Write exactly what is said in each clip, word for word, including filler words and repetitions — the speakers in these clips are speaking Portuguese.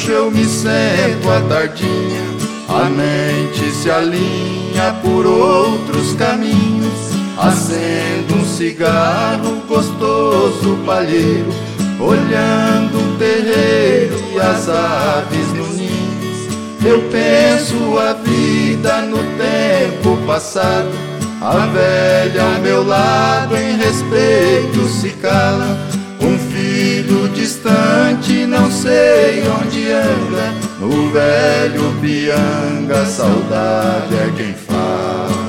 rancho eu me sento à tardinha, a mente se alinha por outros caminhos. Acendo um cigarro gostoso palheiro, olhando o terreiro e as aves no ninho. Eu penso a vida no tempo passado, a velha ao meu lado em respeito se cala. Um filho distante não sei onde anda, no velho Pianga a saudade é quem fala.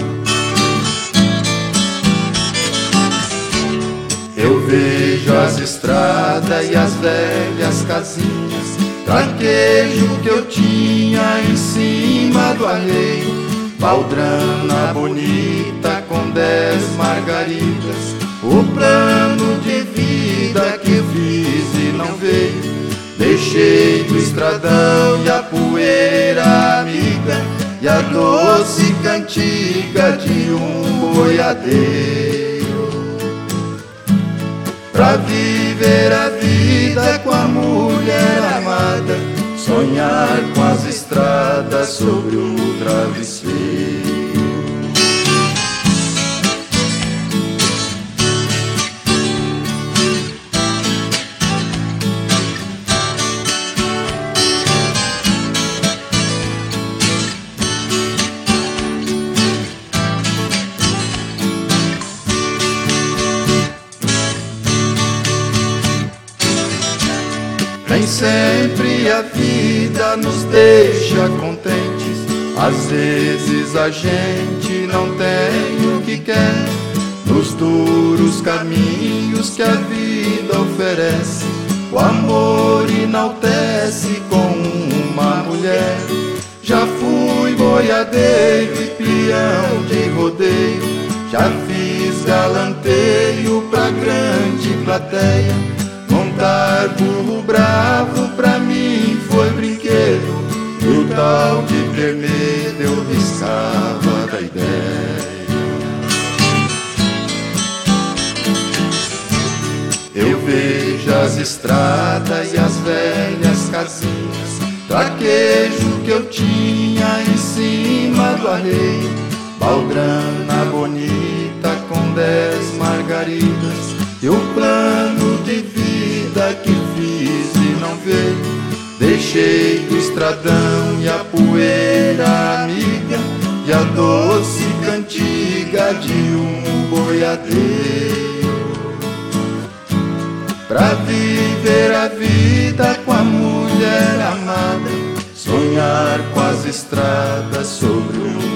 Eu vejo as estradas e as velhas casinhas, traquejo que eu tinha em cima do alheio, baldrana bonita com dez margaridas, o plano de vida que fiz e não veio. Deixei o estradão e a poeira amiga, e a doce cantiga de um boiadeiro, pra viver a vida com a mulher amada, sonhar com as estradas sobre o travesseiro. Nem sempre a vida nos deixa contentes, às vezes a gente não tem o que quer. Nos duros caminhos que a vida oferece, o amor enaltece com uma mulher. Já fui boiadeiro e peão de rodeio, já fiz galanteio pra grande plateia. Montar burro bravo pra mim foi brinquedo, e o tal de vermelho eu riscava da ideia. Eu vejo as estradas e as velhas casinhas, traquejo que eu tinha em cima do alheio, baldrana bonita com dez margaridas, e o plano de vida que fiz e não veio. Deixei o estradão e a poeira amiga, e a doce cantiga de um boiadeiro, pra viver a vida com a mulher amada, sonhar com as estradas sobre o